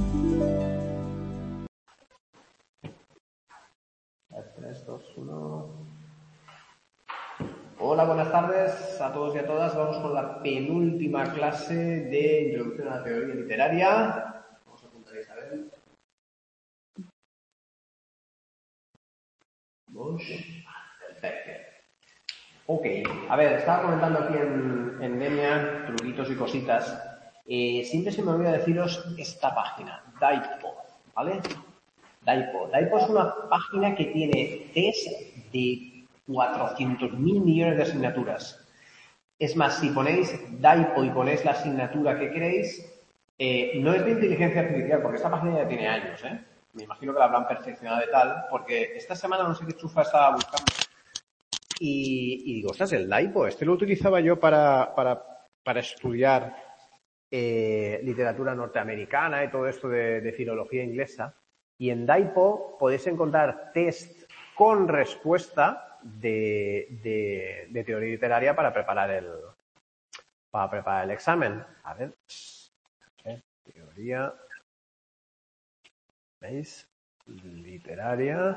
3, 2, 1. Hola, buenas tardes a todos y a todas. Vamos con la penúltima clase de Introducción a la Teoría Literaria. Vamos a apuntar a Isabel. Perfecto. Ok, a ver, estaba comentando aquí en Denia truquitos y cositas. Siempre se me olvida deciros esta página, Daipo, ¿vale? Daipo es una página que tiene test de 400.000 millones de asignaturas. Es más, si ponéis Daipo y ponéis la asignatura que queréis, no es de inteligencia artificial, porque esta página ya tiene años, ¿eh? Me imagino que la habrán perfeccionado de tal, porque esta semana no sé qué chufa estaba buscando. Y digo, ostras, el Daipo, este lo utilizaba yo para estudiar literatura norteamericana y todo esto de filología inglesa. Y en Daipo podéis encontrar test con respuesta de teoría literaria para preparar el examen. A ver, teoría, ¿veis? Literaria.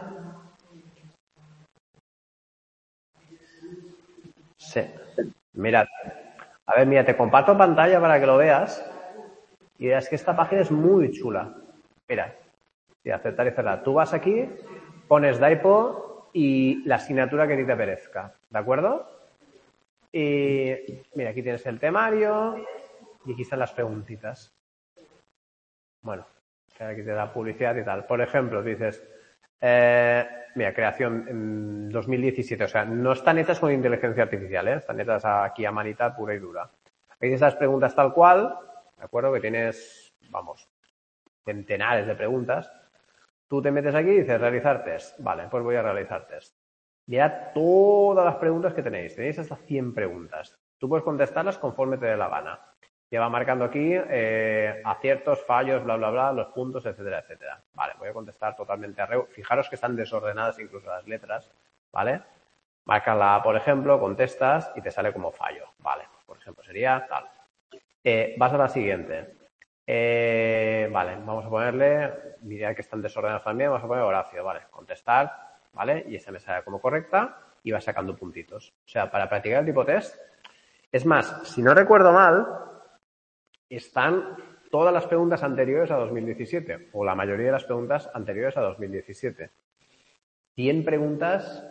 Sí. Mirad. A ver, mira, te comparto pantalla para que lo veas. Y verás que esta página es muy chula. Mira, y aceptar y cerrar. Tú vas aquí, pones Daipo y la asignatura que a ti te parezca. ¿De acuerdo? Y mira, aquí tienes el temario y aquí están las preguntitas. Bueno, aquí te da publicidad y tal. Por ejemplo, dices, mira, creación en 2017. O sea, no están hechas con inteligencia artificial, ¿eh? Están hechas aquí a manita pura y dura. Aquí tienes las preguntas tal cual, ¿de acuerdo? Que tienes, vamos, centenares de preguntas. Tú te metes aquí y dices, realizar test. Vale, pues voy a realizar test. Mirad todas las preguntas que tenéis. Tenéis hasta 100 preguntas. Tú puedes contestarlas conforme te dé la gana. Te va marcando aquí aciertos, fallos, bla, bla, bla, los puntos, etcétera, etcétera. Vale, voy a contestar totalmente a reo. Fijaros que están desordenadas incluso las letras, ¿vale? Marcas la A, por ejemplo, contestas y te sale como fallo. Vale, por ejemplo, sería tal. Vas a la siguiente. Vale, vamos a ponerle, mirad que están desordenados también, vamos a poner Horacio, vale, contestar, ¿vale? Y esa me sale como correcta y va sacando puntitos. O sea, para practicar el tipo test, es más, si no recuerdo mal, están todas las preguntas anteriores a 2017, o la mayoría de las preguntas anteriores a 2017. 100 preguntas,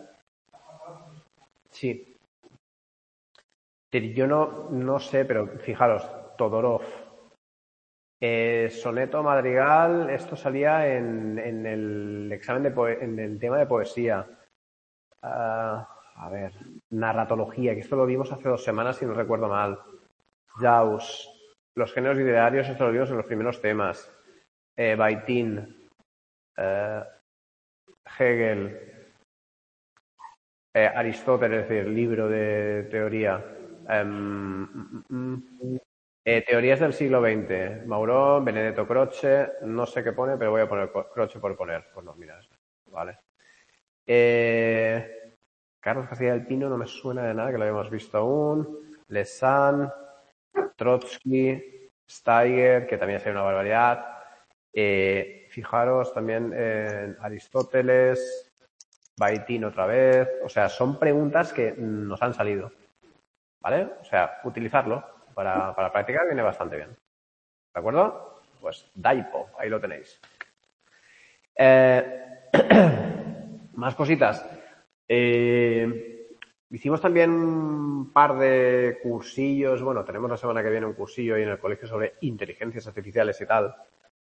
sí. Yo no sé, pero fijaros, Todorov, soneto, madrigal, esto salía en el examen en el tema de poesía. A ver, narratología, que esto lo vimos hace 2 semanas si no recuerdo mal. Jaus, los géneros literarios, esto lo vimos en los primeros temas. Baitin, Hegel, Aristóteles, es decir, libro de teoría. Teorías del siglo XX. Maurón, Benedetto Croce, no sé qué pone, pero voy a poner Croce por poner. Pues no, mira, vale. Carlos Castilla del Pino no me suena de nada, que lo habíamos visto aún. Lesan, Trotsky, Steiger, que también es una barbaridad. Fijaros también en Aristóteles, Baitin otra vez. O sea, son preguntas que nos han salido. ¿Vale? O sea, utilizarlo para practicar viene bastante bien. ¿De acuerdo? Pues Daipo, ahí lo tenéis. Más cositas. Hicimos también un par de cursillos. Bueno, tenemos la semana que viene un cursillo ahí en el colegio sobre inteligencias artificiales y tal.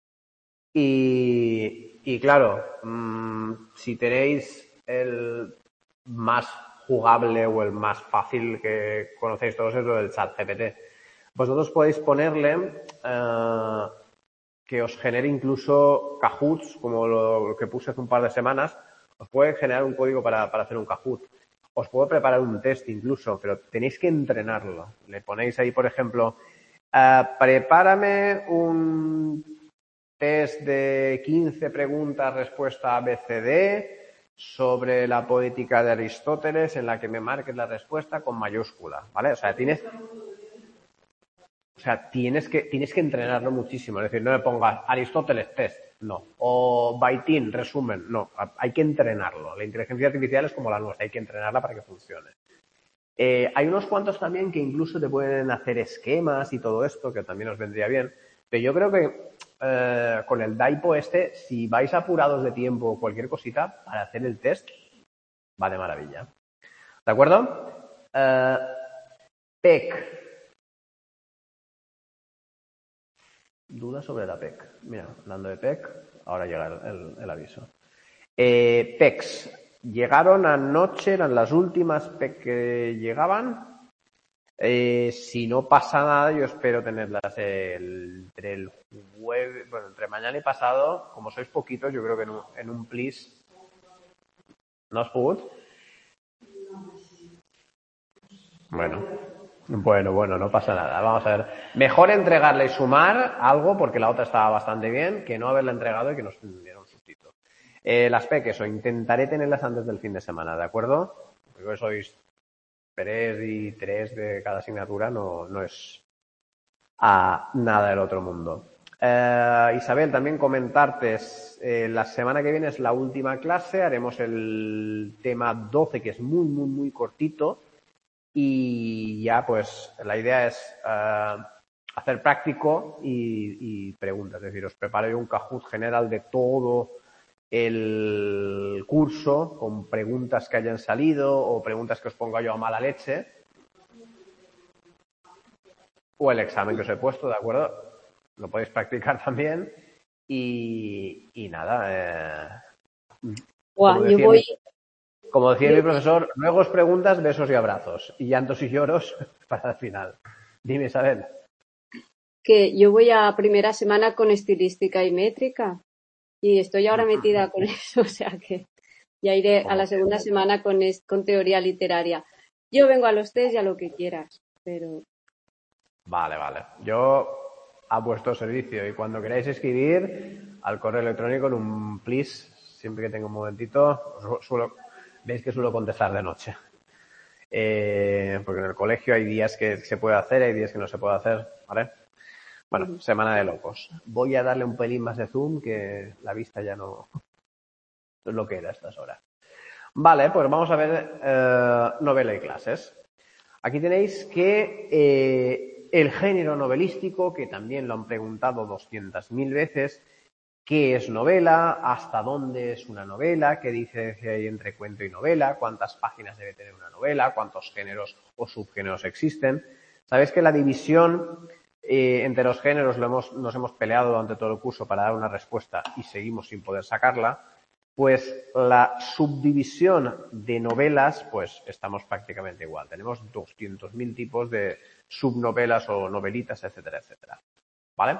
Y claro, si tenéis el más jugable o el más fácil que conocéis todos es lo del ChatGPT. Vosotros podéis ponerle que os genere incluso Kahoots, como lo que puse hace un par de semanas. Os puede generar un código para hacer un Kahoot. Os puedo preparar un test incluso, pero tenéis que entrenarlo. Le ponéis ahí, por ejemplo, prepárame un test de 15 preguntas, respuesta ABCD sobre la poética de Aristóteles en la que me marques la respuesta con mayúscula, ¿vale? O sea, tienes... sea, tienes que entrenarlo muchísimo. Es decir, no me pongas Aristóteles test, no. O Baitin, resumen, no. Hay que entrenarlo. La inteligencia artificial es como la nuestra, hay que entrenarla para que funcione. Hay unos cuantos también que incluso te pueden hacer esquemas y todo esto, que también os vendría bien. Pero yo creo que con el Daipo si vais apurados de tiempo o cualquier cosita, para hacer el test, va de maravilla. ¿De acuerdo? PEC. Duda sobre la PEC. Mira, hablando de PEC, ahora llega el aviso. PECs. Llegaron anoche, eran las últimas PEC que llegaban. Si no pasa nada, yo espero tenerlas entre el jueves, bueno, entre mañana y pasado. Como sois poquitos, yo creo que en un plis. ¿No has podido? Bueno, no pasa nada. Vamos a ver. Mejor entregarla y sumar algo, porque la otra estaba bastante bien, que no haberla entregado y que nos diera un sustito. Las peques, o intentaré tenerlas antes del fin de semana, ¿de acuerdo? Porque sois 3 y 3 de cada asignatura, no es nada del otro mundo. Isabel, también comentarte, la semana que viene es la última clase, haremos el tema 12, que es muy, muy, muy cortito. Y ya, pues, la idea es hacer práctico y preguntas. Es decir, os preparo yo un Kahoot general de todo el curso con preguntas que hayan salido o preguntas que os ponga yo a mala leche. O el examen que os he puesto, ¿de acuerdo? Lo podéis practicar también. Y nada. Como decía mi profesor, luego os preguntas, besos y abrazos. Y llantos y lloros para el final. Dime, Isabel. Que yo voy a primera semana con estilística y métrica. Y estoy ahora metida con eso, o sea que ya iré a la segunda semana con teoría literaria. Yo vengo a los test y a lo que quieras, pero... Vale. Yo a vuestro servicio. Y cuando queráis escribir, al correo electrónico en un please, siempre que tenga un momentito, veis que suelo contestar de noche. Porque en el colegio hay días que se puede hacer, hay días que no se puede hacer, ¿vale? Bueno, semana de locos. Voy a darle un pelín más de zoom, que la vista ya no es lo que era a estas horas. Vale, pues vamos a ver novela y clases. Aquí tenéis que el género novelístico, que también lo han preguntado 200.000 veces, ¿qué es novela? ¿Hasta dónde es una novela? ¿Qué diferencia hay entre cuento y novela? ¿Cuántas páginas debe tener una novela? ¿Cuántos géneros o subgéneros existen? Sabéis que la división entre los géneros nos hemos peleado durante todo el curso para dar una respuesta y seguimos sin poder sacarla. Pues la subdivisión de novelas, pues estamos prácticamente igual. Tenemos 200.000 tipos de subnovelas o novelitas, etcétera, etcétera. ¿Vale?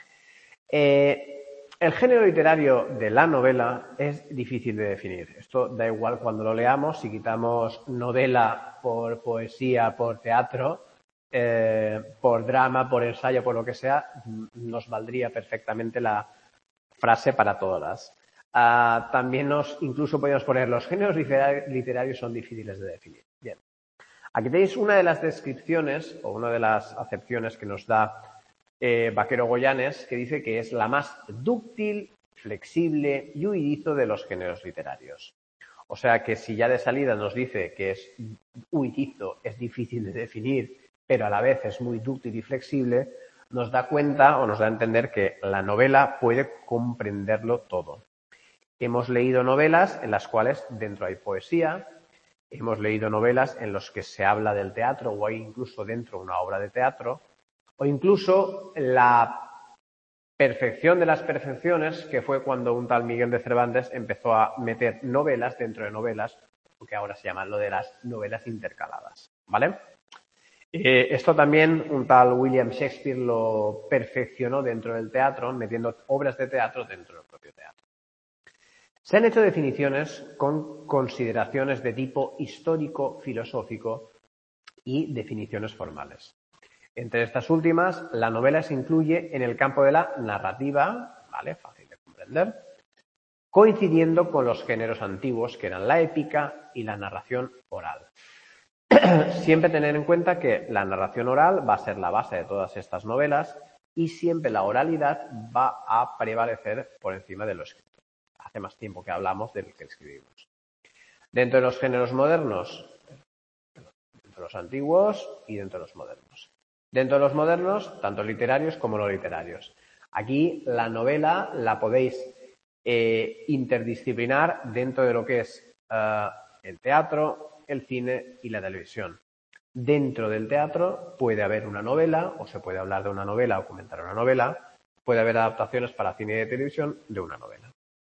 El género literario de la novela es difícil de definir. Esto da igual cuando lo leamos, si quitamos novela por poesía, por teatro, por drama, por ensayo, por lo que sea, nos valdría perfectamente la frase para todas. También incluso podemos poner los géneros literarios son difíciles de definir. Bien. Aquí tenéis una de las descripciones o una de las acepciones que nos da Vaquero Goyanes, que dice que es la más dúctil, flexible y huidizo de los géneros literarios. O sea que si ya de salida nos dice que es huidizo, es difícil de definir, pero a la vez es muy dúctil y flexible, nos da cuenta o nos da a entender que la novela puede comprenderlo todo. Hemos leído novelas en las cuales dentro hay poesía, hemos leído novelas en las que se habla del teatro o hay incluso dentro una obra de teatro, o incluso la perfección de las perfecciones, que fue cuando un tal Miguel de Cervantes empezó a meter novelas dentro de novelas, lo que ahora se llama lo de las novelas intercaladas, ¿vale? Esto también un tal William Shakespeare lo perfeccionó dentro del teatro, metiendo obras de teatro dentro del propio teatro. Se han hecho definiciones con consideraciones de tipo histórico, filosófico y definiciones formales. Entre estas últimas, la novela se incluye en el campo de la narrativa, ¿vale? Fácil de comprender, coincidiendo con los géneros antiguos que eran la épica y la narración oral. siempre tener en cuenta que la narración oral va a ser la base de todas estas novelas y siempre la oralidad va a prevalecer por encima de lo escrito. Hace más tiempo que hablamos del que escribimos. Dentro de los géneros modernos, dentro de los antiguos y dentro de los modernos. Dentro de los modernos, tanto literarios como no literarios. Aquí la novela la podéis interdisciplinar dentro de lo que es el teatro, el cine y la televisión. Dentro del teatro puede haber una novela, o se puede hablar de una novela o comentar una novela. Puede haber adaptaciones para cine y televisión de una novela.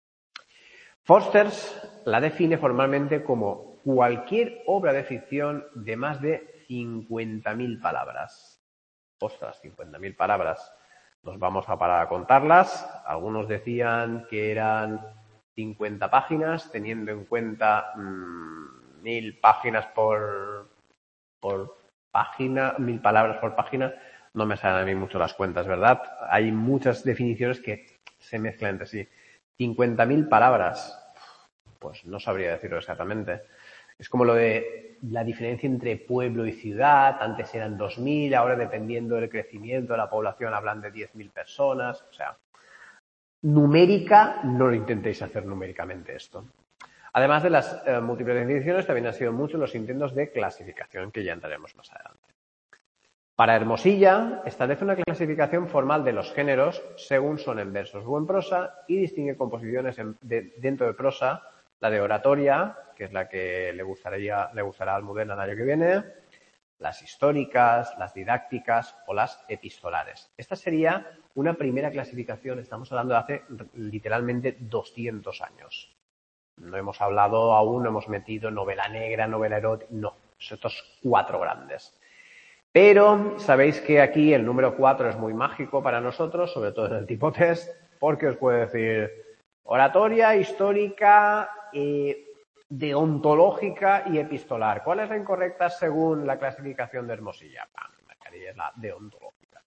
Forsters la define formalmente como cualquier obra de ficción de más de 50.000 palabras. Ostras, 50.000 palabras. Nos vamos a parar a contarlas. Algunos decían que eran 50 páginas, teniendo en cuenta 1.000 páginas por página, 1.000 palabras por página. No me salen a mí mucho las cuentas, ¿verdad? Hay muchas definiciones que se mezclan entre sí. 50.000 palabras, pues no sabría decirlo exactamente. Es como lo de la diferencia entre pueblo y ciudad. Antes eran 2.000, ahora dependiendo del crecimiento de la población hablan de 10.000 personas. O sea, numérica, no lo intentéis hacer numéricamente esto. Además de las múltiples definiciones, también han sido muchos los intentos de clasificación, que ya entraremos más adelante. Para Hermosilla, establece una clasificación formal de los géneros según son en versos o en prosa y distingue composiciones dentro de prosa, la de oratoria, que es la que le gustará a Almudena el año que viene, las históricas, las didácticas o las epistolares. Esta sería una primera clasificación, estamos hablando de hace literalmente 200 años. No hemos hablado aún, no hemos metido novela negra, novela erótica, no, estos 4 grandes. Pero sabéis que aquí el número 4 es muy mágico para nosotros, sobre todo en el tipo test, porque os puede decir oratoria, histórica, deontológica y epistolar. ¿Cuál es la incorrecta según la clasificación de Hermosilla? Marcaría la deontológica.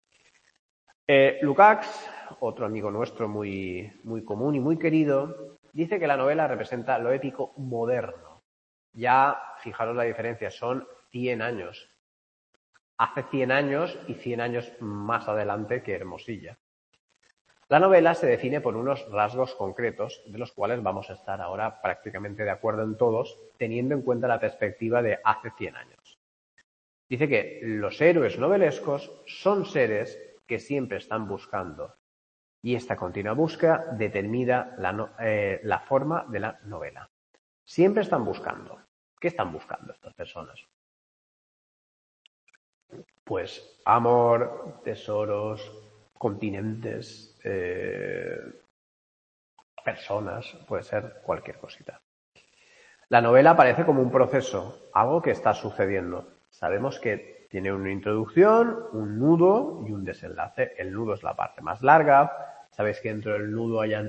Lukács, otro amigo nuestro muy, muy común y muy querido, dice que la novela representa lo épico moderno. Ya, fijaros la diferencia, son 100 años. Hace 100 años y 100 años más adelante que Hermosilla. La novela se define por unos rasgos concretos, de los cuales vamos a estar ahora prácticamente de acuerdo en todos, teniendo en cuenta la perspectiva de hace 100 años. Dice que los héroes novelescos son seres que siempre están buscando, y esta continua búsqueda determina la forma de la novela. Siempre están buscando. ¿Qué están buscando estas personas? Pues amor, tesoros, continentes, personas, puede ser cualquier cosita. La novela aparece como un proceso, algo que está sucediendo. Sabemos que tiene una introducción, un nudo y un desenlace. El nudo es la parte más larga. Sabéis que dentro del nudo hayan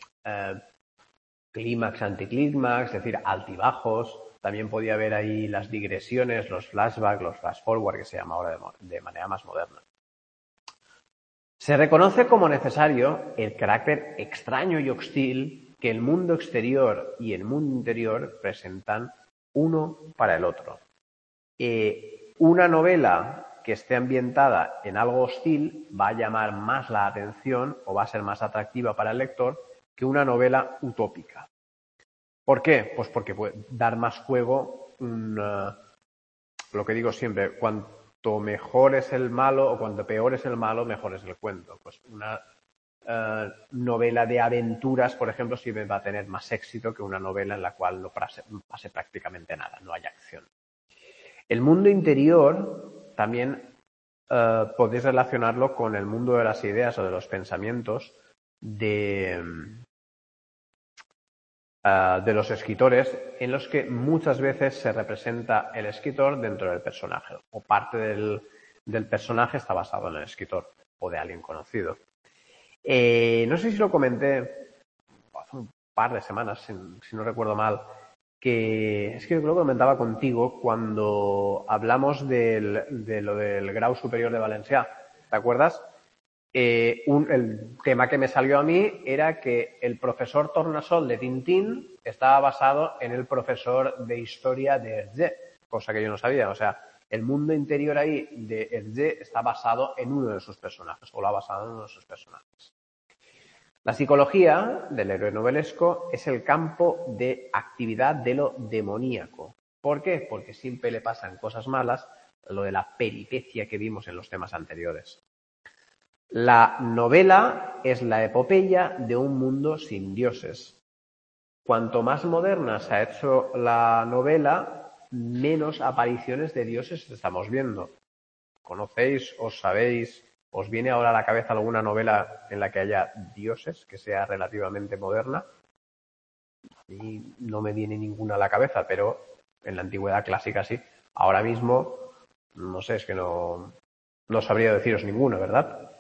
clímax, anticlímax, es decir, altibajos. También podía haber ahí las digresiones, los flashbacks, los flash forward, que se llama ahora de manera más moderna. Se reconoce como necesario el carácter extraño y hostil que el mundo exterior y el mundo interior presentan uno para el otro. Una novela que esté ambientada en algo hostil va a llamar más la atención o va a ser más atractiva para el lector que una novela utópica. ¿Por qué? Pues porque puede dar más juego, lo que digo siempre, cuanto mejor es el malo o cuanto peor es el malo, mejor es el cuento. Pues una novela de aventuras, por ejemplo, sí va a tener más éxito que una novela en la cual no pase prácticamente nada, no hay acción. El mundo interior también podéis relacionarlo con el mundo de las ideas o de los pensamientos de los escritores, en los que muchas veces se representa el escritor dentro del personaje, o parte del personaje está basado en el escritor o de alguien conocido. No sé si lo comenté hace un par de semanas, si no recuerdo mal, que es que lo comentaba contigo cuando hablamos de lo del grado superior de Valencià, ¿te acuerdas? El tema que me salió a mí era que el profesor Tornasol de Tintín estaba basado en el profesor de historia de Hergé. cosa que yo no sabía. O sea, el mundo interior ahí de Hergé está basado en uno de sus personajes, o lo ha basado en uno de sus personajes. La psicología del héroe novelesco es el campo de actividad de lo demoníaco. ¿Por qué? Porque siempre le pasan cosas malas, lo de la peripecia que vimos en los temas anteriores. La novela es la epopeya de un mundo sin dioses. Cuanto más moderna se ha hecho la novela, menos apariciones de dioses estamos viendo. ¿Conocéis, os sabéis, os viene ahora a la cabeza alguna novela en la que haya dioses, que sea relativamente moderna? Y no me viene ninguna a la cabeza, pero en la antigüedad clásica sí. Ahora mismo, no sé, es que no sabría deciros ninguna, ¿verdad?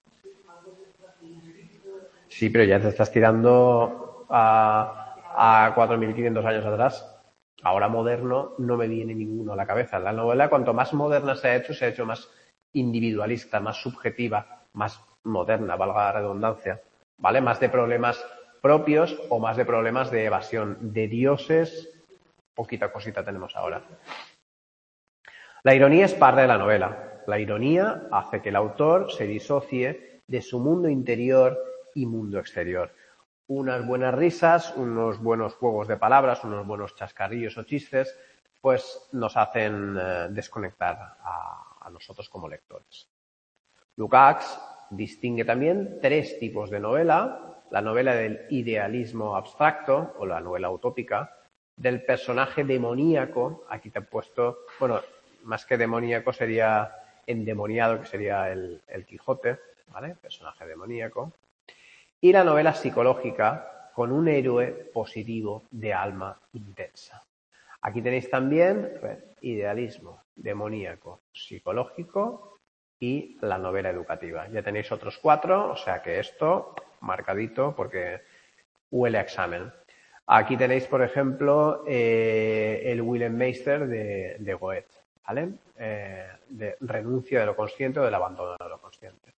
Sí, pero ya te estás tirando a 4.500 años atrás. Ahora moderno no me viene ninguno a la cabeza. La novela, cuanto más moderna se ha hecho más individualista, más subjetiva, más moderna, valga la redundancia, ¿vale? Más de problemas propios o más de problemas de evasión. De dioses, poquita cosita tenemos ahora. La ironía es parte de la novela. La ironía hace que el autor se disocie de su mundo interior y mundo exterior. Unas buenas risas, unos buenos juegos de palabras, unos buenos chascarrillos o chistes, pues nos hacen desconectar a nosotros como lectores. Lukács distingue también 3 tipos de novela: la novela del idealismo abstracto o la novela utópica, del personaje demoníaco, aquí te he puesto, bueno, más que demoníaco sería endemoniado, que sería el Quijote, ¿vale? Personaje demoníaco. Y la novela psicológica con un héroe positivo de alma intensa. Aquí tenéis también idealismo, demoníaco, psicológico y la novela educativa. Ya tenéis otros 4, o sea que esto marcadito porque huele a examen. Aquí tenéis, por ejemplo, el Wilhelm Meister de Goethe, ¿vale? De renuncia de lo consciente o del abandono de lo consciente.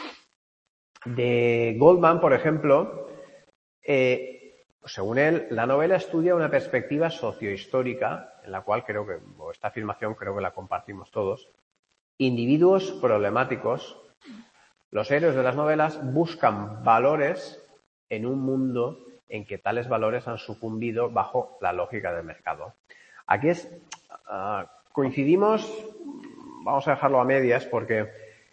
De Goldman, por ejemplo, según él, la novela estudia una perspectiva sociohistórica, en la cual creo que, o esta afirmación creo que la compartimos todos. Individuos problemáticos, los héroes de las novelas buscan valores en un mundo en que tales valores han sucumbido bajo la lógica del mercado. Aquí coincidimos, vamos a dejarlo a medias porque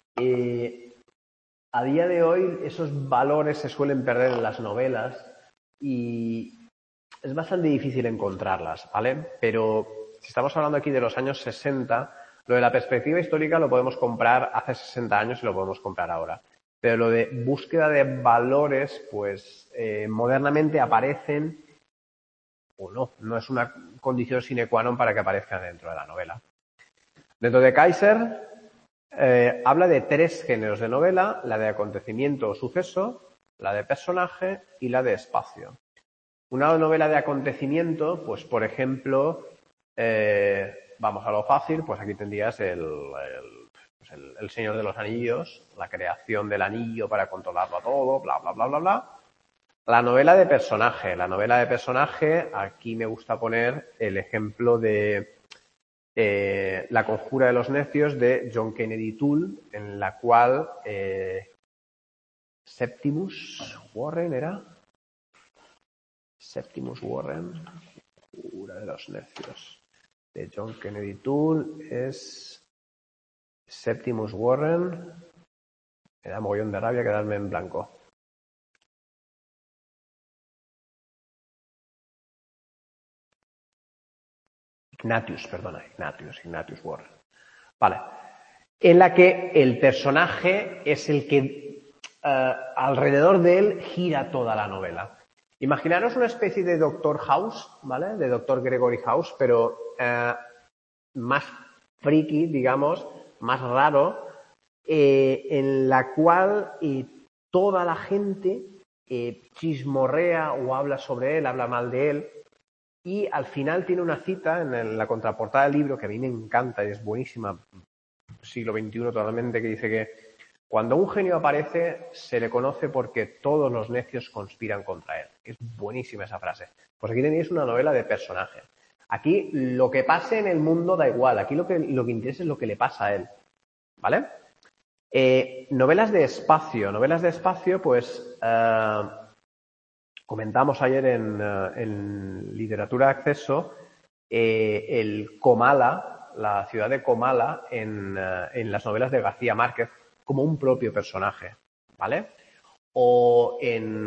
a día de hoy esos valores se suelen perder en las novelas y es bastante difícil encontrarlas, ¿vale? Pero si estamos hablando aquí de los años 60, lo de la perspectiva histórica lo podemos comprar hace 60 años y lo podemos comprar ahora. Pero lo de búsqueda de valores, pues modernamente aparecen o no es una condición sine qua non para que aparezcan dentro de la novela. Dentro de Kaiser habla de 3 géneros de novela: la de acontecimiento o suceso, la de personaje y la de espacio. Una novela de acontecimiento, pues por ejemplo, vamos a lo fácil, pues aquí tendrías el Señor de los Anillos, la creación del anillo para controlarlo a todo, bla, bla, bla, bla, bla. La novela de personaje, aquí me gusta poner el ejemplo de La conjura de los necios de John Kennedy Toole, en la cual Septimus Warren, conjura de los necios de John Kennedy Toole, es Septimus Warren. Me da mogollón de rabia quedarme en blanco. Ignatius Warren. Vale. En la que el personaje es el que alrededor de él gira toda la novela. Imaginaros una especie de Doctor House, ¿vale? De Doctor Gregory House, pero más friki, digamos, más raro, en la cual toda la gente chismorrea o habla sobre él, habla mal de él. Y al final tiene una cita en la contraportada del libro que a mí me encanta y es buenísima, siglo XXI totalmente, que dice que cuando un genio aparece se le conoce porque todos los necios conspiran contra él. Es buenísima esa frase. Pues aquí tenéis una novela de personaje. Aquí lo que pase en el mundo da igual. Aquí lo que interesa es lo que le pasa a él. ¿Vale? Novelas de espacio. Novelas de espacio, pues comentamos ayer en Literatura de Acceso el Comala, la ciudad de Comala en las novelas de García Márquez como un propio personaje. ¿Vale? O en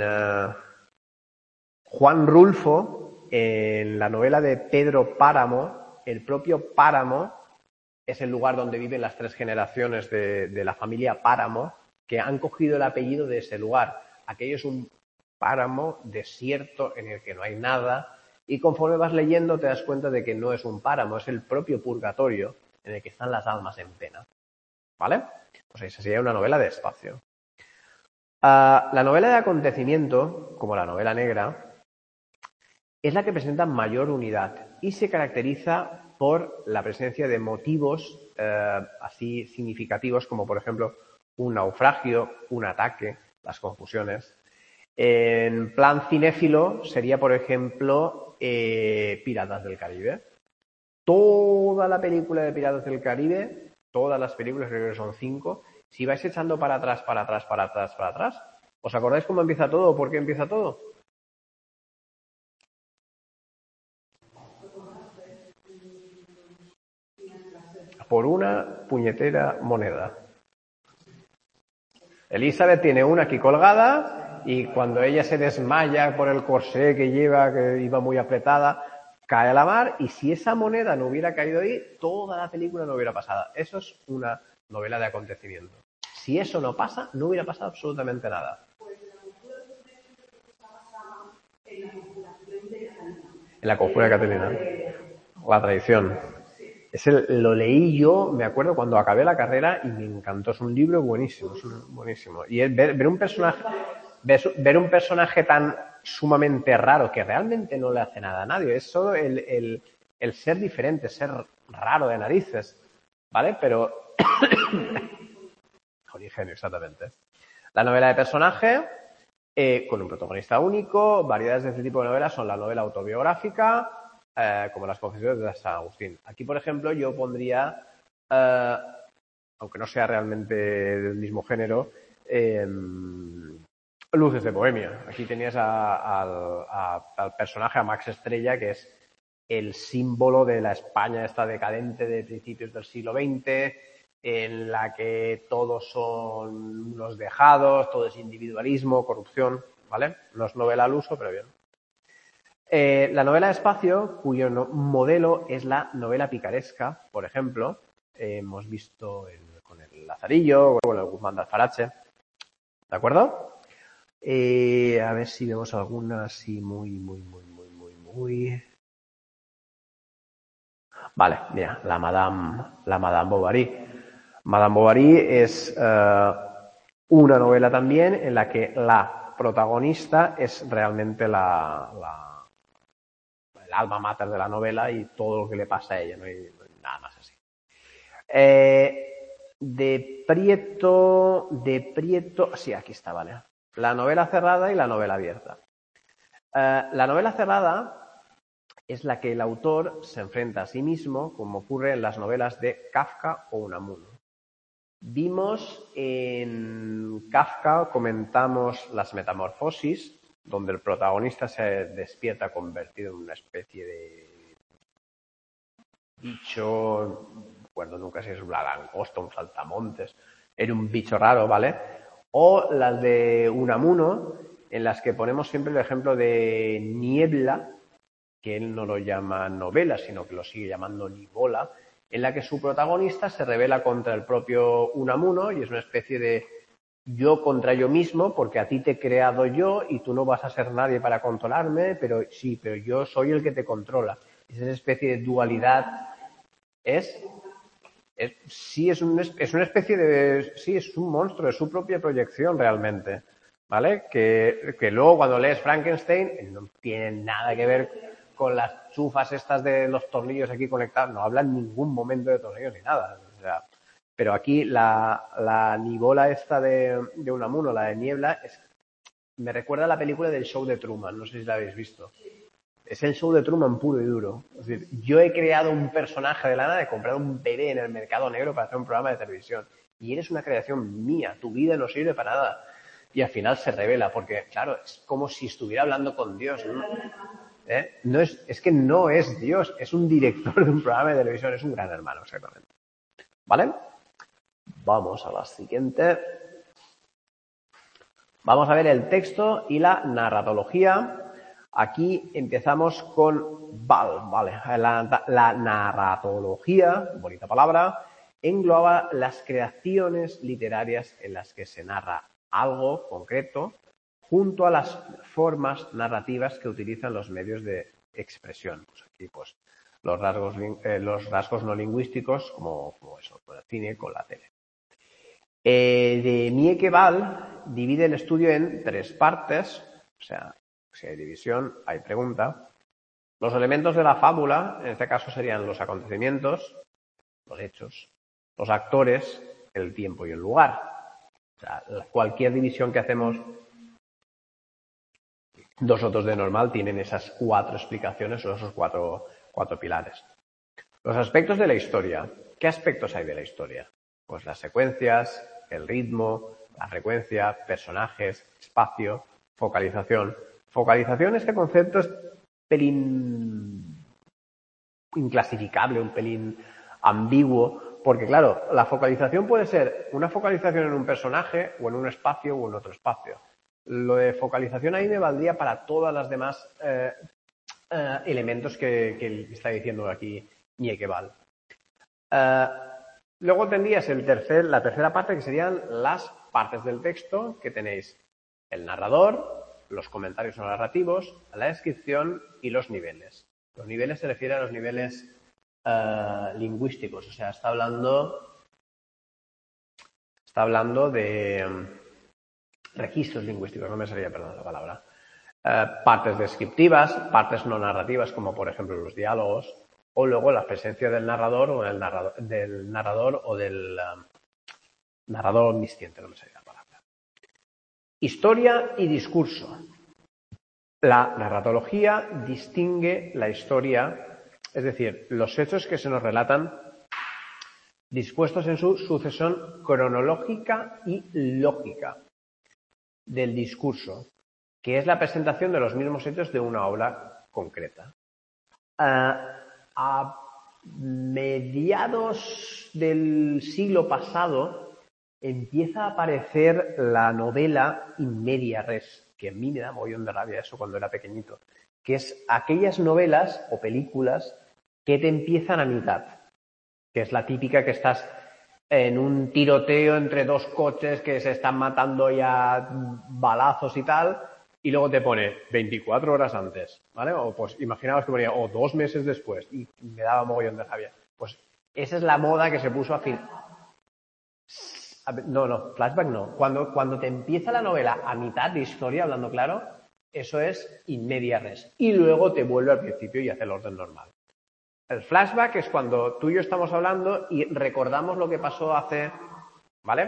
Juan Rulfo, en la novela de Pedro Páramo, el propio Páramo es el lugar donde viven las 3 generaciones de la familia Páramo, que han cogido el apellido de ese lugar. Aquello es un páramo desierto en el que no hay nada, y conforme vas leyendo te das cuenta de que no es un páramo, es el propio purgatorio en el que están las almas en pena. ¿Vale? Pues esa sería una novela de espacio. La novela de acontecimiento, como la novela negra, es la que presenta mayor unidad y se caracteriza por la presencia de motivos así significativos como, por ejemplo, un naufragio, un ataque, las confusiones. En plan cinéfilo sería, por ejemplo, Piratas del Caribe. Toda la película de Piratas del Caribe, todas las películas, creo que son 5, si vais echando para atrás, ¿os acordáis cómo empieza todo o por qué empieza todo? Por una puñetera moneda. Elizabeth tiene una aquí colgada y cuando ella se desmaya por el corsé que lleva, que iba muy apretada, cae a la mar, y si esa moneda no hubiera caído ahí, toda la película no hubiera pasado. Eso es una novela de acontecimiento. Si eso no pasa, no hubiera pasado absolutamente nada. En la conjura de Catalina. La tradición. Lo leí yo, me acuerdo, cuando acabé la carrera y me encantó. Es un libro buenísimo, buenísimo. Y ver un personaje tan sumamente raro que realmente no le hace nada a nadie. Es solo el ser diferente, ser raro de narices, ¿vale? Pero origen, exactamente. La novela de personaje, con un protagonista único. Variedades de este tipo de novelas son la novela autobiográfica, como las confesiones de San Agustín. Aquí, por ejemplo, yo pondría, aunque no sea realmente del mismo género, Luces de Bohemia. Aquí tenías al personaje, a Max Estrella, que es el símbolo de la España esta decadente de principios del siglo XX, en la que todos son unos dejados, todo es individualismo, corrupción, ¿vale? No es novela al uso, pero bien. La novela de espacio, cuyo modelo es la novela picaresca, por ejemplo, hemos visto con el Lazarillo, con el Guzmán de Alfarache, ¿de acuerdo? A ver si vemos alguna así muy... Vale, mira, la Madame Bovary. Madame Bovary es una novela también en la que la protagonista es realmente el alma mater de la novela y todo lo que le pasa a ella, no hay nada más así. De Prieto, sí, aquí está, vale. La novela cerrada y la novela abierta. La novela cerrada es la que el autor se enfrenta a sí mismo, como ocurre en las novelas de Kafka o Unamuno. Vimos en Kafka, comentamos las metamorfosis, donde el protagonista se despierta convertido en una especie de bicho, no recuerdo nunca si es una langosta, un saltamontes, era un bicho raro, ¿vale? O las de Unamuno, en las que ponemos siempre el ejemplo de Niebla, que él no lo llama novela, sino que lo sigue llamando Nivola, en la que su protagonista se rebela contra el propio Unamuno y es una especie de yo contra yo mismo, porque a ti te he creado yo y tú no vas a ser nadie para controlarme, pero sí, pero yo soy el que te controla. Es esa especie de dualidad. Sí, es una especie de... Sí, es un monstruo, es su propia proyección realmente, ¿vale? Que luego cuando lees Frankenstein no tiene nada que ver con las chufas estas de los tornillos aquí conectados, no habla en ningún momento de tornillos ni nada. O sea, pero aquí la nivola esta de Unamuno, la de Niebla, me recuerda a la película del show de Truman, no sé si la habéis visto. Es el show de Truman puro y duro. Es decir, yo he creado un personaje de la nada, he comprado un bebé en el mercado negro para hacer un programa de televisión. Y eres una creación mía, tu vida no sirve para nada. Y al final se revela, porque, claro, es como si estuviera hablando con Dios, ¿no? No es que no es Dios, es un director de un programa de televisión, es un gran hermano, exactamente. ¿Vale? Vamos a la siguiente. Vamos a ver el texto y la narratología. Aquí empezamos con Val, ¿vale? La narratología, bonita palabra, engloba las creaciones literarias en las que se narra algo concreto junto a las formas narrativas que utilizan los medios de expresión. Pues aquí, pues, los rasgos no lingüísticos, como eso, con el cine, con la tele. De Mieke Val divide el estudio en 3 partes, o sea, si hay división, hay pregunta. Los elementos de la fábula, en este caso serían los acontecimientos, los hechos, los actores, el tiempo y el lugar. O sea, cualquier división que hacemos nosotros de normal tienen esas 4 explicaciones o esos cuatro pilares. Los aspectos de la historia. ¿Qué aspectos hay de la historia? Pues las secuencias, el ritmo, la frecuencia, personajes, espacio, focalización. Focalización, este concepto es un pelín inclasificable, un pelín ambiguo, porque claro, la focalización puede ser una focalización en un personaje o en un espacio o en otro espacio. Lo de focalización ahí me valdría para todas las demás elementos que está diciendo aquí Mieke Val. Luego tendrías la tercera parte, que serían las partes del texto, que tenéis el narrador, los comentarios no narrativos, la descripción y los niveles. Los niveles se refieren a los niveles lingüísticos, o sea, está hablando de registros lingüísticos, no me salía, perdón, la palabra. Partes descriptivas, partes no narrativas, como por ejemplo los diálogos, o luego la presencia del narrador o del narrador omnisciente, no me salía la palabra. Historia y discurso. La narratología distingue la historia, es decir, los hechos que se nos relatan dispuestos en su sucesión cronológica y lógica del discurso, que es la presentación de los mismos hechos de una obra concreta. A mediados del siglo pasado empieza a aparecer la novela in media res, que a mí me da mogollón de rabia eso cuando era pequeñito, que es aquellas novelas o películas que te empiezan a mitad, que es la típica que estás en un tiroteo entre 2 coches que se están matando ya balazos y tal, y luego te pone 24 horas antes, ¿vale? O pues imaginaos que ponía, o 2 meses después, y me daba mogollón de rabia. Pues esa es la moda que se puso a fin. No, flashback no. Cuando te empieza la novela a mitad de historia, hablando claro, eso es in media res. Y luego te vuelve al principio y hace el orden normal. El flashback es cuando tú y yo estamos hablando y recordamos lo que pasó hace... ¿Vale?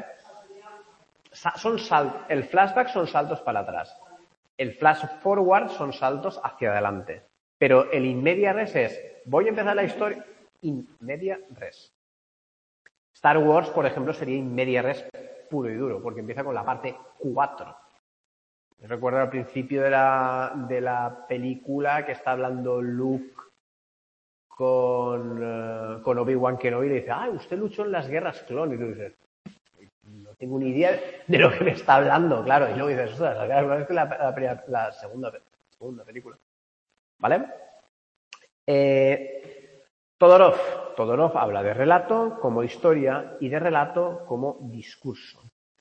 El flashback son saltos para atrás. El flash forward son saltos hacia adelante. Pero el in media res es, voy a empezar la historia in media res. Star Wars, por ejemplo, sería in media res puro y duro, porque empieza con la parte 4. Yo recuerdo al principio de la película que está hablando Luke con Obi-Wan Kenobi y le dice, usted luchó en las guerras clon. Y tú dices, no tengo ni idea de lo que me está hablando, claro. Y luego dices, ostras, la segunda película. ¿Vale? Todorov habla de relato como historia y de relato como discurso.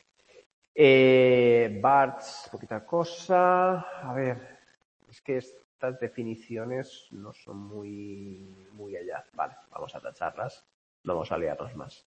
Barthes, poquita cosa. A ver, es que estas definiciones no son muy allá. Vale, vamos a tacharlas. No vamos a liarnos más.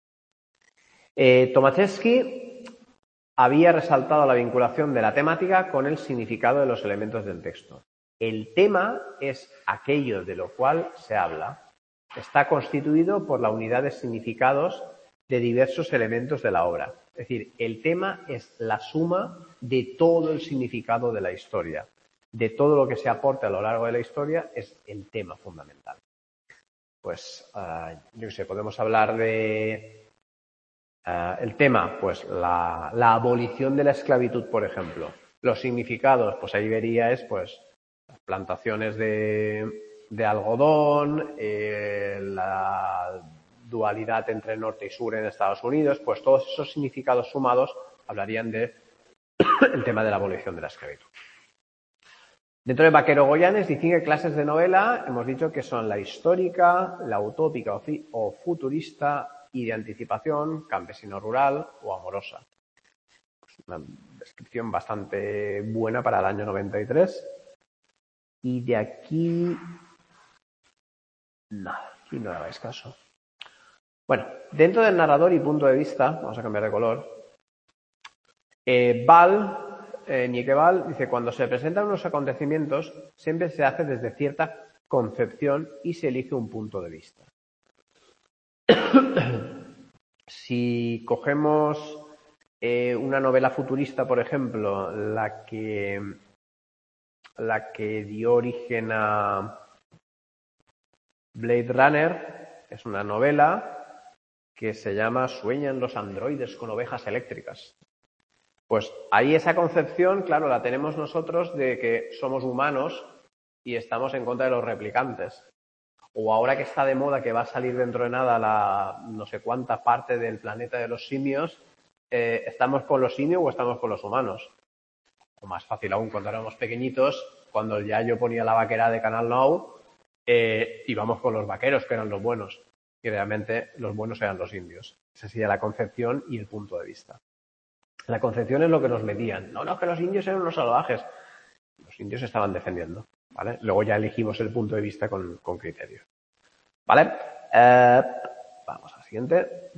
Tomaszewski había resaltado la vinculación de la temática con el significado de los elementos del texto. El tema es aquello de lo cual se habla. Está constituido por la unidad de significados de diversos elementos de la obra. Es decir, el tema es la suma de todo el significado de la historia. de todo lo que se aporte a lo largo de la historia es el tema fundamental. Pues, yo qué sé, podemos hablar de el tema, pues la abolición de la esclavitud, por ejemplo. Los significados, pues ahí veríais, pues, las plantaciones de algodón, la dualidad entre norte y sur en Estados Unidos, pues todos esos significados sumados hablarían del tema de la abolición de la esclavitud. Dentro de Vaquero Goyanes distingue clases de novela, hemos dicho que son la histórica, la utópica o futurista y de anticipación, campesino-rural o amorosa. Pues una descripción bastante buena para el año 93. Y de aquí... nada, aquí no le hagáis caso. Bueno, dentro del narrador y punto de vista, vamos a cambiar de color, Nietzsche Val dice, cuando se presentan unos acontecimientos, siempre se hace desde cierta concepción y se elige un punto de vista. Si cogemos una novela futurista, por ejemplo, la que dio origen a Blade Runner, es una novela que se llama Sueñan los androides con ovejas eléctricas. Pues ahí esa concepción, claro, la tenemos nosotros de que somos humanos y estamos en contra de los replicantes. O ahora que está de moda, que va a salir dentro de nada la no sé cuánta parte del planeta de los simios, ¿estamos con los simios o estamos con los humanos? O más fácil aún, cuando éramos pequeñitos, cuando ya yo ponía la vaquera de Canal Now, íbamos con los vaqueros, que eran los buenos. Y realmente los buenos eran los indios. Esa sería la concepción y el punto de vista. La concepción es lo que nos medían. No, que los indios eran unos salvajes. Los indios estaban defendiendo, ¿vale? Luego ya elegimos el punto de vista con criterio. ¿Vale? Vamos al siguiente.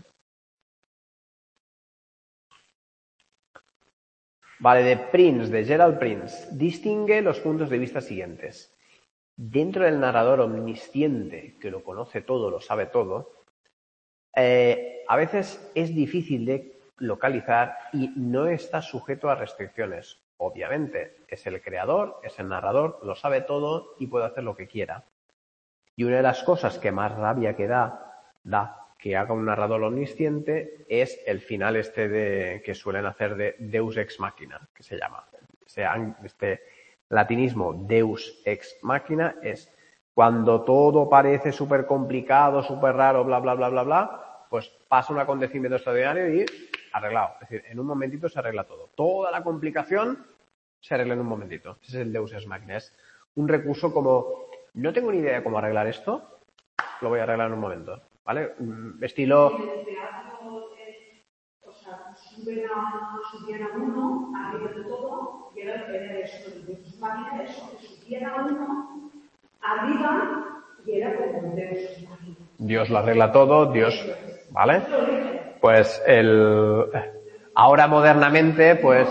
Vale, de Gerald Prince. Distingue los puntos de vista siguientes. Dentro del narrador omnisciente, que lo conoce todo, lo sabe todo, a veces es difícil de localizar y no está sujeto a restricciones. Obviamente, es el creador, es el narrador, lo sabe todo y puede hacer lo que quiera. Y una de las cosas que más rabia que da que haga un narrador omnisciente es el final que suelen hacer de Deus ex machina, que se llama. Este latinismo Deus ex machina es cuando todo parece súper complicado, súper raro, bla, bla, bla, bla, bla, pues pasa un acontecimiento extraordinario y arreglado. Es decir, en un momentito se arregla todo. Toda la complicación se arregla en un momentito. Ese es el Deus ex machina. Es un recurso como, no tengo ni idea de cómo arreglar esto, lo voy a arreglar en un momento. ¿Vale? Estilo... O sea, subían a uno, arriba de todo, y era eso, de máquina de eso, subían a uno, arriba, y era como un Deus. Dios lo arregla todo, Dios... ¿Vale? Pues ahora modernamente, pues...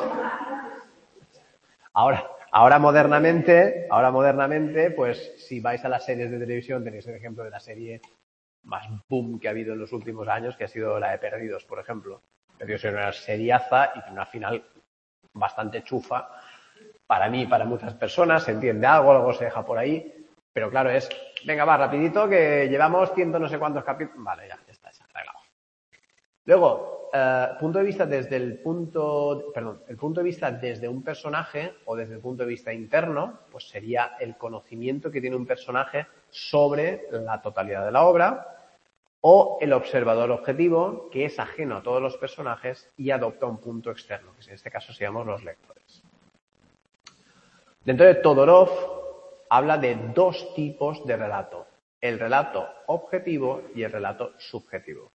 Ahora modernamente, pues si vais a las series de televisión, tenéis el ejemplo de la serie más boom que ha habido en los últimos años, que ha sido la de Perdidos, por ejemplo. Perdidos era una seriaza y tiene una final bastante chufa para mí y para muchas personas. Se entiende algo se deja por ahí, pero claro, venga, va, rapidito, que llevamos ciento no sé cuántos capítulos. Vale, ya está, arreglado. Luego, el punto de vista desde un personaje o desde el punto de vista interno, pues sería el conocimiento que tiene un personaje sobre la totalidad de la obra, o el observador objetivo, que es ajeno a todos los personajes y adopta un punto externo, que en este caso seríamos los lectores. Dentro de Todorov habla de dos tipos de relato, el relato objetivo y el relato subjetivo.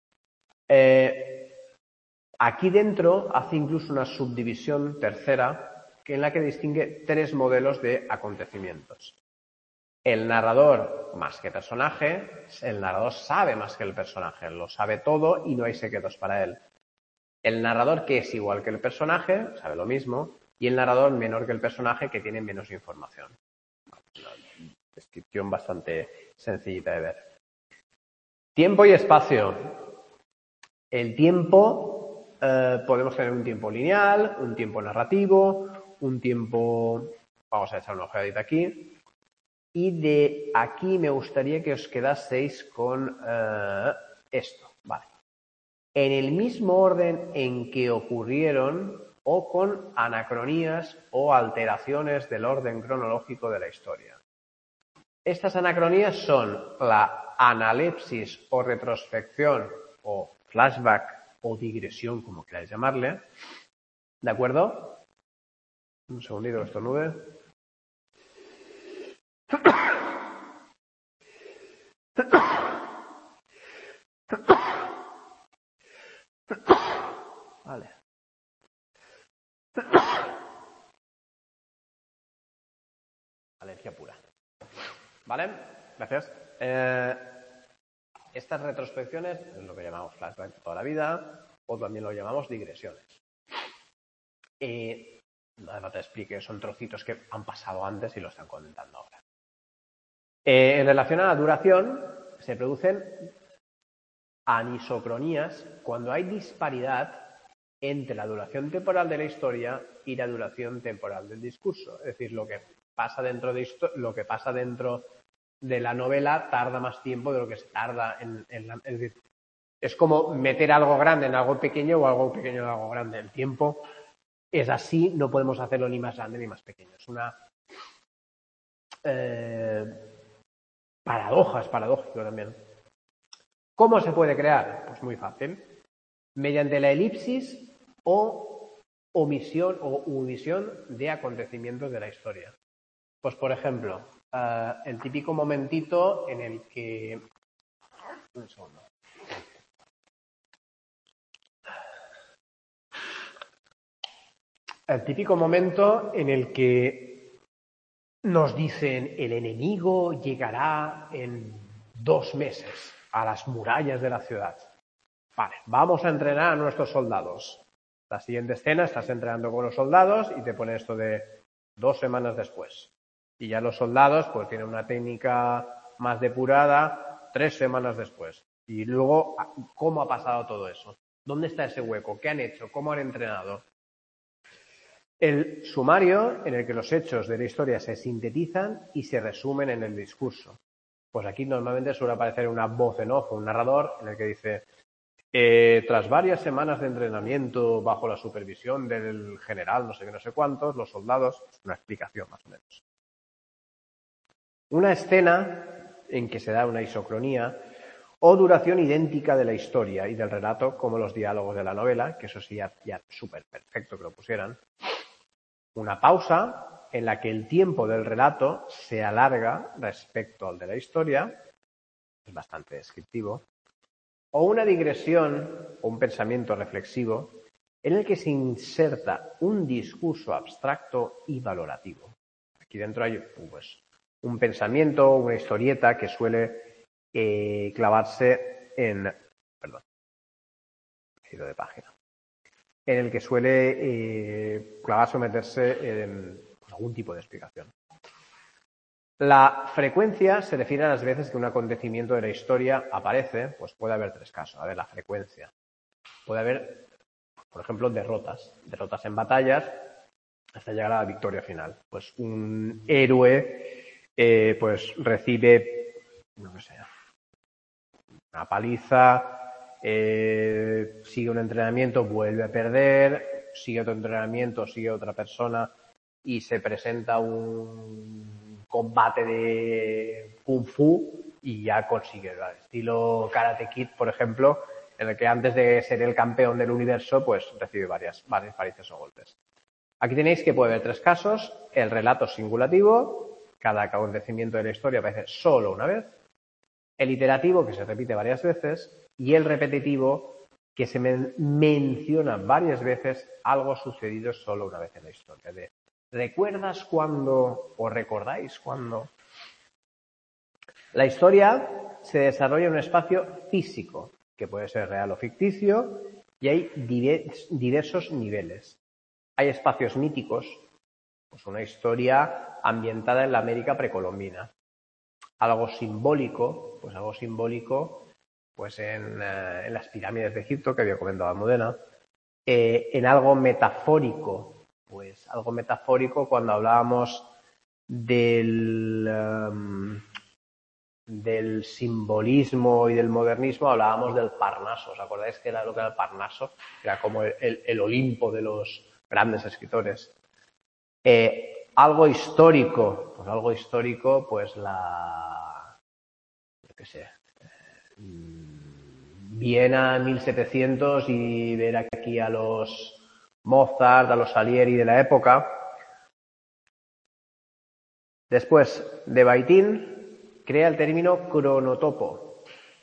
Aquí dentro hace incluso una subdivisión tercera en la que distingue tres modelos de acontecimientos. El narrador más que personaje, el narrador sabe más que el personaje, lo sabe todo y no hay secretos para él. El narrador que es igual que el personaje, sabe lo mismo, y el narrador menor que el personaje que tiene menos información. Una descripción bastante sencillita de ver. Tiempo y espacio. El tiempo, podemos tener un tiempo lineal, un tiempo narrativo, un tiempo Vamos a echar una ojeadita aquí. Y de aquí me gustaría que os quedaseis con esto. Vale. En el mismo orden en que ocurrieron o con anacronías o alteraciones del orden cronológico de la historia. Estas anacronías son la analepsis o retrospección o flashback o digresión, como queráis llamarle. ¿De acuerdo? Un segundito, esto nube. Vale. Alergia pura. ¿Vale? Gracias. Estas retrospecciones es lo que llamamos flashback de toda la vida o también lo llamamos digresiones. No te explique, son trocitos que han pasado antes y lo están comentando ahora. En relación a la duración, se producen anisocronías cuando hay disparidad entre la duración temporal de la historia y la duración temporal del discurso. Es decir, lo que pasa dentro de la novela tarda más tiempo de lo que se tarda es decir, es como meter algo grande en algo pequeño o algo pequeño en algo grande. El tiempo es así, no podemos hacerlo ni más grande ni más pequeño. Es una paradoja, es paradójico también. ¿Cómo se puede crear? Pues muy fácil. Mediante la elipsis o omisión de acontecimientos de la historia. Pues, por ejemplo, el típico momentito en el que... Un segundo. El típico momento en el que nos dicen el enemigo llegará en 2 meses a las murallas de la ciudad. Vale, vamos a entrenar a nuestros soldados. La siguiente escena, estás entrenando con los soldados y te pone esto de 2 semanas después. Y ya los soldados pues tienen una técnica más depurada 3 semanas después. Y luego, ¿cómo ha pasado todo eso? ¿Dónde está ese hueco? ¿Qué han hecho? ¿Cómo han entrenado? El sumario en el que los hechos de la historia se sintetizan y se resumen en el discurso. Pues aquí normalmente suele aparecer una voz en off, un narrador, en el que dice tras varias semanas de entrenamiento bajo la supervisión del general, no sé qué, no sé cuántos, los soldados, una explicación más o menos. Una escena en que se da una isocronía o duración idéntica de la historia y del relato, como los diálogos de la novela, que eso sí ya súper perfecto que lo pusieran. Una pausa en la que el tiempo del relato se alarga respecto al de la historia, es bastante descriptivo, o una digresión o un pensamiento reflexivo en el que se inserta un discurso abstracto y valorativo. Aquí dentro hay pues, un pensamiento, una historieta que suele clavarse en... Perdón, he ido de página. En el que suele clavarse o meterse en algún tipo de explicación. La frecuencia se refiere a las veces que un acontecimiento de la historia aparece, pues puede haber 3 casos. A ver, la frecuencia. Puede haber, por ejemplo, derrotas en batallas hasta llegar a la victoria final. Pues un héroe pues recibe, no sé, una paliza, sigue un entrenamiento, vuelve a perder, sigue otro entrenamiento, sigue otra persona y se presenta un combate de Kung Fu y ya consigue, ¿vale? Estilo Karate Kid, por ejemplo, en el que antes de ser el campeón del universo, pues recibe varias palizas o golpes. Aquí tenéis que puede haber 3 casos: el relato singulativo, cada acontecimiento de la historia aparece solo una vez; el iterativo, que se repite varias veces; y el repetitivo, que se menciona varias veces algo sucedido solo una vez en la historia. ¿Recuerdas cuando o recordáis cuando? La historia se desarrolla en un espacio físico, que puede ser real o ficticio, y hay diversos niveles. Hay espacios míticos, pues una historia ambientada en la América precolombina. Algo simbólico, pues en las pirámides de Egipto, que había comentado Almudena. En algo metafórico, pues algo metafórico cuando hablábamos del simbolismo y del modernismo hablábamos del Parnaso. ¿Os acordáis que era lo que era el Parnaso? Era como el Olimpo de los grandes escritores. Algo histórico, pues yo qué sé, Viena 1700 y ver aquí a los Mozart, a los Salieri de la época. Después, de Baitin crea el término cronotopo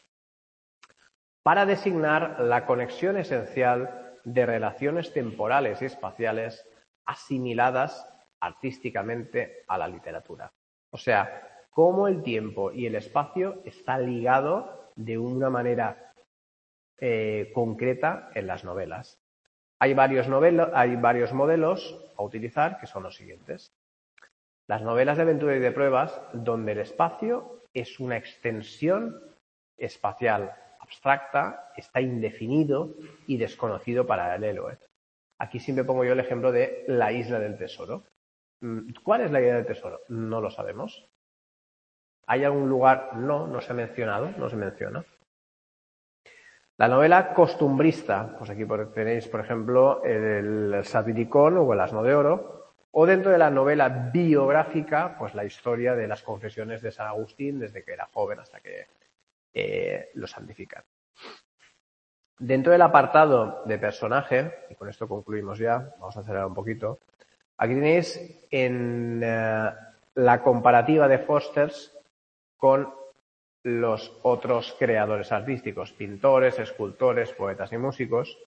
para designar la conexión esencial de relaciones temporales y espaciales asimiladas artísticamente a la literatura. O sea, cómo el tiempo y el espacio está ligado de una manera concreta en las novelas. Hay varios modelos a utilizar que son los siguientes. Las novelas de aventura y de pruebas, donde el espacio es una extensión espacial abstracta, está indefinido y desconocido para el héroe. Aquí siempre pongo yo el ejemplo de la isla del tesoro. ¿Cuál es la isla del tesoro? No lo sabemos. ¿Hay algún lugar? No se ha mencionado, no se menciona. La novela costumbrista, pues aquí tenéis, por ejemplo, el Satiricón o el Asno de Oro, o dentro de la novela biográfica, pues la historia de las confesiones de San Agustín desde que era joven hasta que lo santifican. Dentro del apartado de personaje, y con esto concluimos ya, vamos a acelerar un poquito, aquí tenéis en la comparativa de Fosters con los otros creadores artísticos, pintores, escultores, poetas y músicos.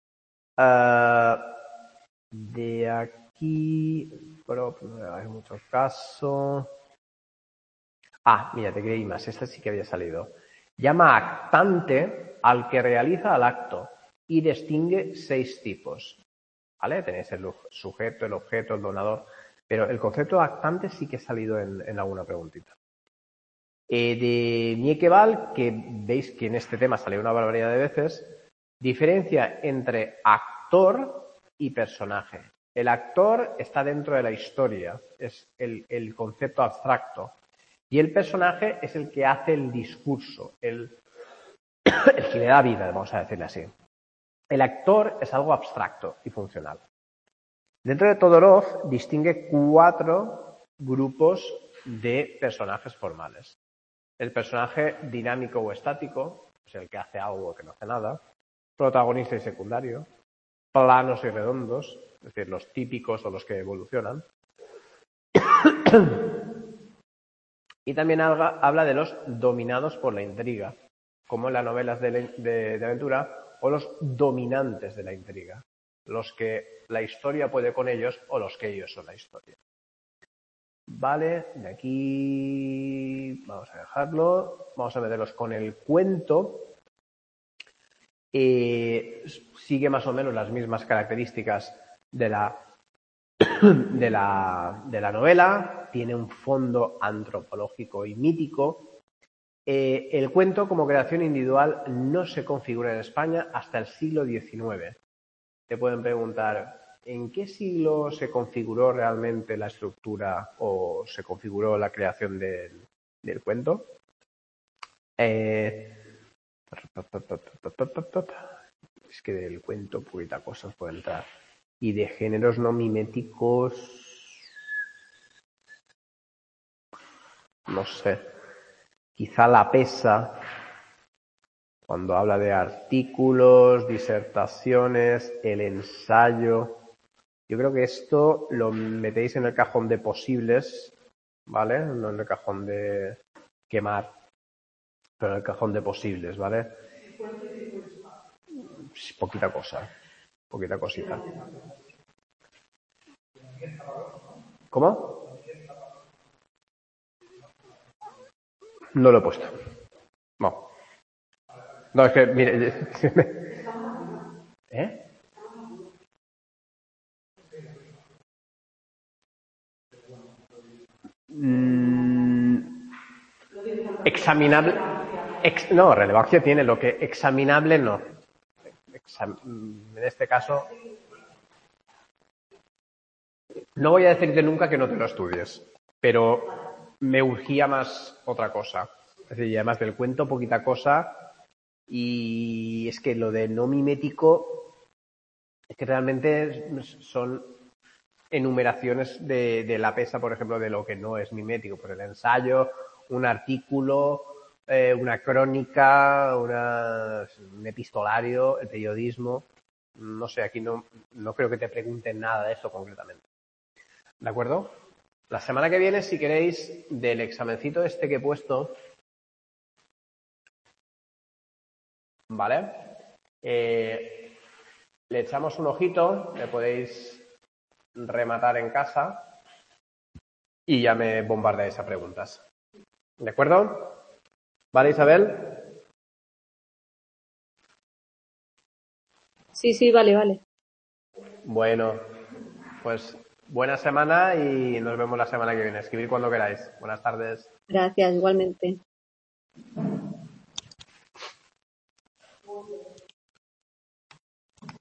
De aquí, pero no hay mucho caso. Mira, te creí más, esta sí que había salido. Llama actante al que realiza el acto y distingue 6 tipos. ¿Vale? Tenéis el sujeto, el objeto, el donador, pero el concepto de actante sí que ha salido en alguna preguntita. De Niekeval, que veis que en este tema salió una barbaridad de veces, diferencia entre actor y personaje. El actor está dentro de la historia, es el concepto abstracto, y el personaje es el que hace el discurso, el que le da vida, vamos a decirle así. El actor es algo abstracto y funcional. Dentro de Todorov distingue 4 grupos de personajes formales. El personaje dinámico o estático, es el que hace algo o que no hace nada. Protagonista y secundario. Planos y redondos, es decir, los típicos o los que evolucionan. Y también habla de los dominados por la intriga, como en las novelas de aventura, o los dominantes de la intriga, los que la historia puede con ellos o los que ellos son la historia. Vale, de aquí vamos a dejarlo, vamos a meterlos con el cuento. Sigue más o menos las mismas características de la novela, tiene un fondo antropológico y mítico. El cuento como creación individual no se configura en España hasta el siglo XIX. Te pueden preguntar, ¿en qué siglo se configuró realmente la estructura o se configuró la creación del cuento? Es que del cuento poquita cosas puede entrar. Y de géneros no miméticos, no sé, quizá la Pesa, cuando habla de artículos, disertaciones, el ensayo. Yo creo que esto lo metéis en el cajón de posibles, ¿vale? No en el cajón de quemar, pero en el cajón de posibles, ¿vale? Poquita cosa, poquita cosita. ¿Cómo? No lo he puesto. No, es que, mire... ¿Eh? Examinable... No, relevancia tiene, lo que examinable no. En este caso... No voy a decirte nunca que no te lo estudies. pero me urgía más otra cosa. Es decir, y además del cuento, poquita cosa. Y es que lo de no mimético es que realmente son enumeraciones de la PESA, por ejemplo, de lo que no es mimético. Por el ensayo, un artículo, una crónica, un epistolario, el periodismo. No sé, aquí no creo que te pregunten nada de eso concretamente. ¿De acuerdo? La semana que viene, si queréis, del examencito este que he puesto, ¿vale? Le echamos un ojito, le podéis rematar en casa y ya me bombardeáis a preguntas. ¿De acuerdo? ¿Vale, Isabel? Sí, vale. Bueno, pues buena semana y nos vemos la semana que viene. Escribir cuando queráis. Buenas tardes. Gracias, igualmente.